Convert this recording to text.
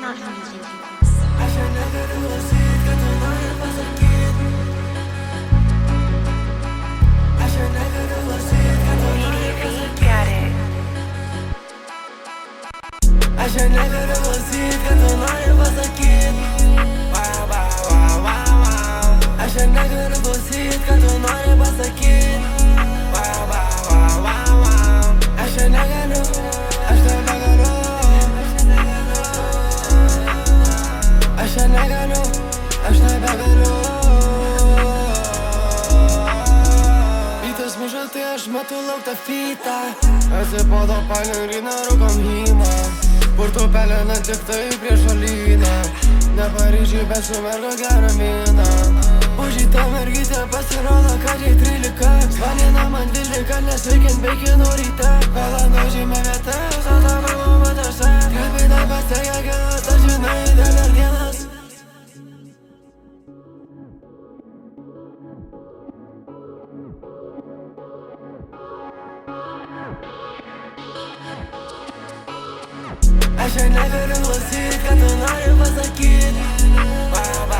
عشان اقدر اوصيك كتناير بسكيت عشان اقدر اوصيك كتناير بسكيت عشان اقدر اوصيك كتناير بسكيت عشان اقدر اوصيك كتناير بسكيت عشان اقدر عشان أقدر Rytas muša tai aš metu lauktą fitą Atsipodo palingrina rūkom himą Purtų pelena tik tai prieš olyną Ne Paryžiui, bet su mergo gerą miną Užyta mergytė pasirodo, kad jai 13 Svanina man 12, nes veikiant beikinu ryte Kalando žymė vieta, visada buvau matose Kalbina pasiekia genas, aš žinai dėl ar dienas عشان اقدر اوصيك كتناير بسكيت